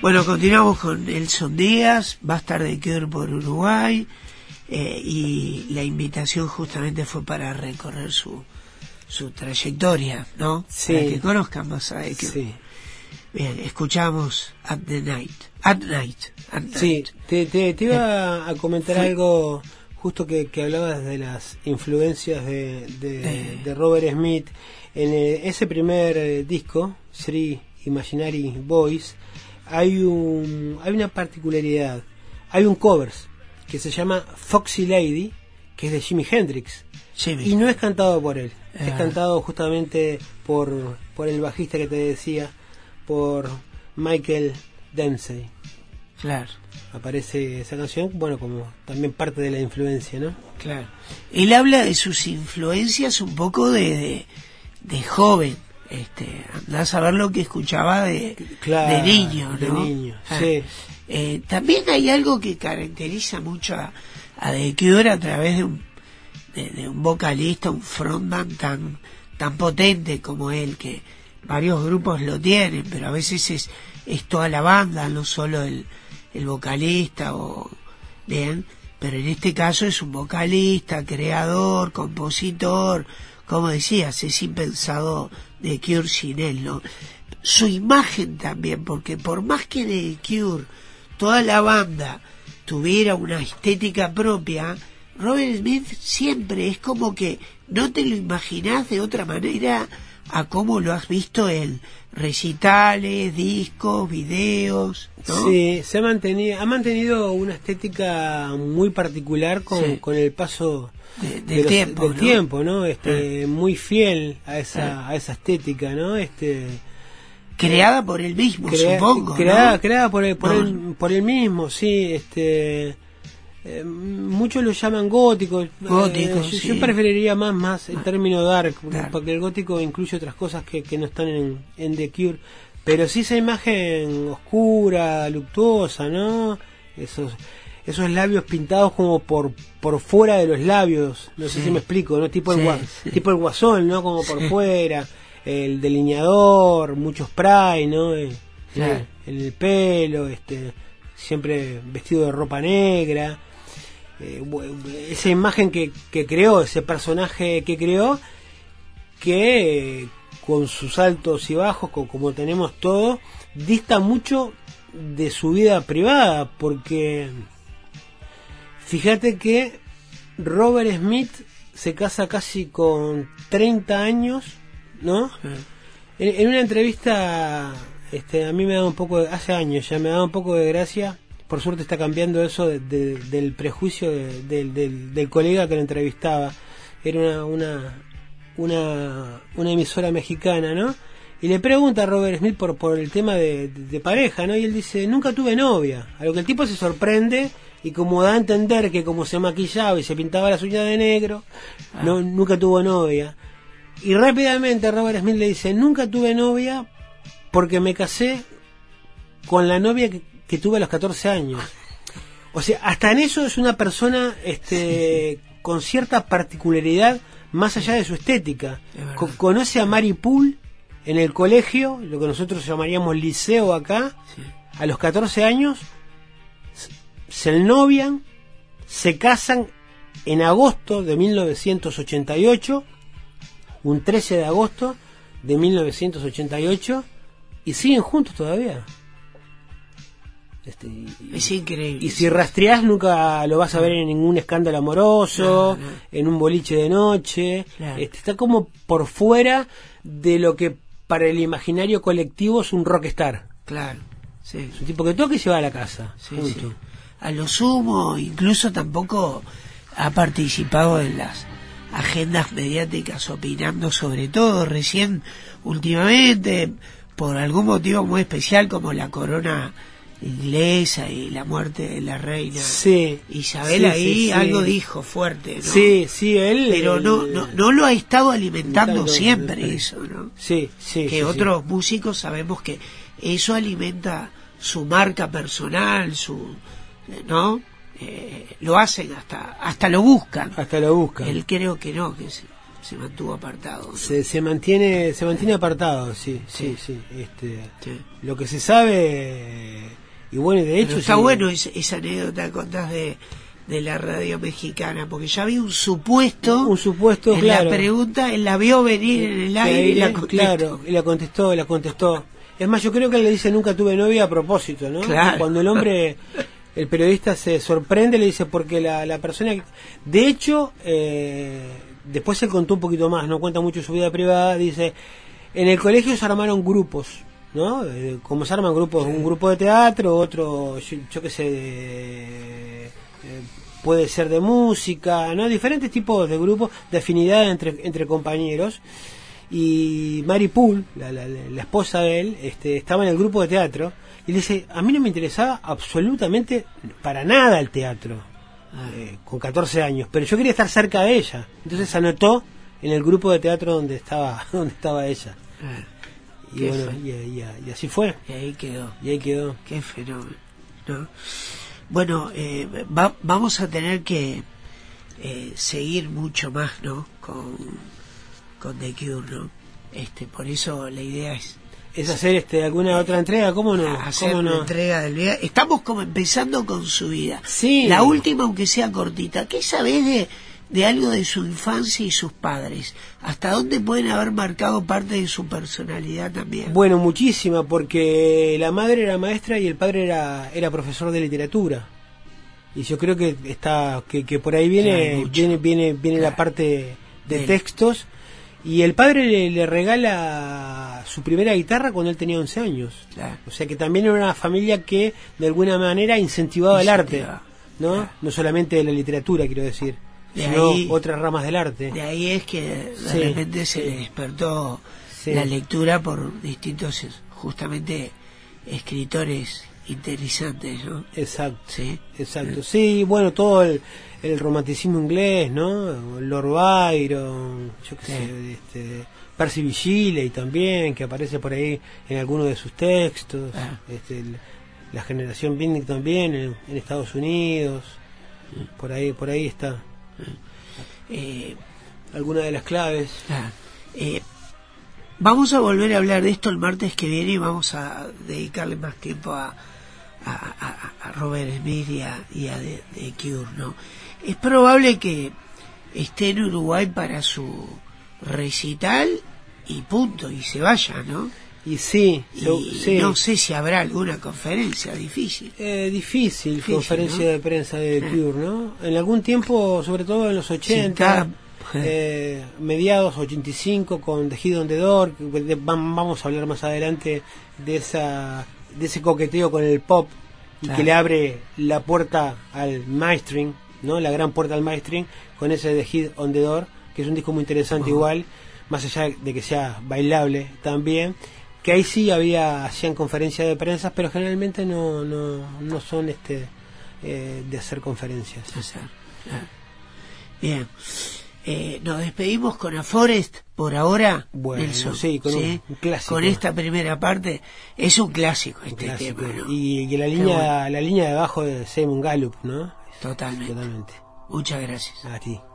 Bueno, continuamos con Elson Díaz, va a estar The Cure por Uruguay, y la invitación justamente fue para recorrer su trayectoria, ¿no? Sí. Para que conozcan más a The Cure. Sí. Bien, escuchamos At Night. Sí, te iba a comentar algo justo que hablabas de las influencias de Robert Smith. En ese primer disco, Three Imaginary Boys, hay una particularidad. Hay un covers que se llama Foxy Lady, que es de Jimi Hendrix. Y no es cantado por él, es cantado justamente por el bajista que te decía, por Michael Dempsey. Claro. Aparece esa canción, bueno, como también parte de la influencia, ¿no? Claro. Él habla de sus influencias un poco de joven. Andás a ver lo que escuchaba de niño, ¿no? De niño, sí. También hay algo que caracteriza mucho a The Cure a través de un vocalista, un frontman tan potente como él, que varios grupos lo tienen, pero a veces es toda la banda, no solo el vocalista, bien, pero en este caso es un vocalista, creador, compositor, como decías, es impensado The Cure sin él, ¿no? Su imagen también, porque por más que The Cure, toda la banda tuviera una estética propia, Robert Smith siempre es como que no te lo imaginás de otra manera a cómo lo has visto en recitales, discos, videos, ¿no? Sí, ha mantenido una estética muy particular con el paso del tiempo, ¿no? Muy fiel a esa estética, ¿no? Creada por él mismo, supongo. Creada por él mismo, sí. Muchos lo llaman gótico. Yo preferiría más el término dark, porque el gótico incluye otras cosas que no están en The Cure, pero sí esa imagen oscura, luctuosa, ¿no? Esos labios pintados como por fuera de los labios, no sé si me explico, ¿no? Tipo el guasón, ¿no? Como por fuera, el delineador, mucho spray, ¿no? En el pelo, siempre vestido de ropa negra. Esa imagen que creó, ese personaje que creó, que con sus altos y bajos, como tenemos todos, dista mucho de su vida privada, porque fíjate que Robert Smith se casa casi con 30 años, ¿no? En una entrevista, a mí me da un poco hace años ya me da un poco de gracia. Por suerte está cambiando eso del prejuicio del colega que lo entrevistaba. Era una emisora mexicana, ¿no? Y le pregunta a Robert Smith por el tema de pareja, ¿no? Y él dice, nunca tuve novia. A lo que el tipo se sorprende, y como da a entender que como se maquillaba y se pintaba las uñas de negro, nunca tuvo novia. Y rápidamente Robert Smith le dice, nunca tuve novia porque me casé con la novia que tuve a los 14 años. O sea, hasta en eso es una persona con cierta particularidad más allá de su estética. Conoce a Mary Poole en el colegio, lo que nosotros llamaríamos liceo acá, a los 14 años, se novian, se casan en agosto de 1988, un 13 de agosto de 1988, y siguen juntos todavía. Es increíble. Y si rastreás nunca lo vas a ver en ningún escándalo amoroso, en un boliche de noche. Está como por fuera de lo que para el imaginario colectivo es un rockstar. Claro, sí. Es un tipo que toca y se va a la casa. Sí. A lo sumo, incluso tampoco ha participado en las agendas mediáticas opinando sobre todo. Recién, últimamente, por algún motivo muy especial como la corona inglesa y la muerte de la reina Isabel, algo dijo fuerte, ¿no? Sí, él, pero no lo ha estado alimentando siempre eso, ¿no? Que otros músicos sabemos que eso alimenta su marca personal, ¿no? Lo hacen hasta lo buscan. Él creo que no, se mantuvo apartado, ¿no? Se mantiene apartado, sí. Sí. Lo que se sabe, y bueno, de hecho... Pero está bueno esa anécdota que contás de la radio mexicana, porque ya había un supuesto en claro. La pregunta, él la vio venir en el aire y la contestó. Claro, y la contestó. Es más, yo creo que él le dice nunca tuve novia a propósito, ¿no? Claro. Cuando el periodista se sorprende, le dice, porque la persona... De hecho, después él contó un poquito más, no cuenta mucho su vida privada, dice, en el colegio se armaron grupos, ¿no? Como se arman grupos, un grupo de teatro, otro, yo qué sé, puede ser de música, ¿no? Diferentes tipos de grupos de afinidad entre compañeros. Y Mary Poole, la esposa de él, estaba en el grupo de teatro y le dice, a mí no me interesaba absolutamente para nada el teatro, con 14 años, pero yo quería estar cerca de ella. Entonces se anotó en el grupo de teatro donde estaba ella. Y bueno, y así fue. Y ahí quedó. Qué fenómeno, ¿no? Bueno, vamos a tener que seguir mucho más, ¿no? Con The Cure, ¿no? Por eso la idea es hacer alguna otra entrega, ¿cómo no? Hacer una entrega del viaje. Estamos como empezando con su vida. Sí. La última, aunque sea cortita. ¿Qué sabés de algo de su infancia y sus padres? ¿Hasta dónde pueden haber marcado parte de su personalidad también? Bueno, muchísima, porque la madre era maestra y el padre era profesor de literatura. Y yo creo que que por ahí viene claro, la parte de textos. Y el padre le regala su primera guitarra cuando él tenía 11 años. Claro. O sea que también era una familia que de alguna manera incentivaba el arte, ¿no? Claro. No solamente la literatura, quiero decir, sino otras ramas del arte. De ahí es que de repente se le despertó la lectura por distintos, justamente, escritores interesantes, ¿no? Exacto. Sí, bueno, todo el romanticismo inglés, ¿no? Lord Byron, yo qué sé, Percy Shelley también, que aparece por ahí en algunos de sus textos, la generación Beatnik también en Estados Unidos, por ahí está. Alguna de las claves. Vamos a volver a hablar de esto el martes que viene y vamos a dedicarle más tiempo a Robert Smith y a The Cure, ¿no? Es probable que esté en Uruguay para su recital y punto, y se vaya, ¿no? Y sí. No sé si habrá alguna conferencia, difícil, conferencia, ¿no? De prensa de The Cure, ¿no? En algún tiempo, sobre todo en los 80, mediados 85, con The Hit on the Door, vamos a hablar más adelante de ese coqueteo con el pop, y que le abre la puerta al mainstream, ¿no? La gran puerta al mainstream con ese The Hit on the Door, que es un disco muy interesante igual, más allá de que sea bailable también, que ahí sí hacían conferencias de prensa, pero generalmente no son de hacer conferencias. Bien. Nos despedimos con A Forest por ahora, bueno, Nelson, con un clásico. Con esta primera parte es un clásico tema, ¿no? Y la línea de abajo de Simon Gallup, ¿no? Totalmente. Muchas gracias. A ti.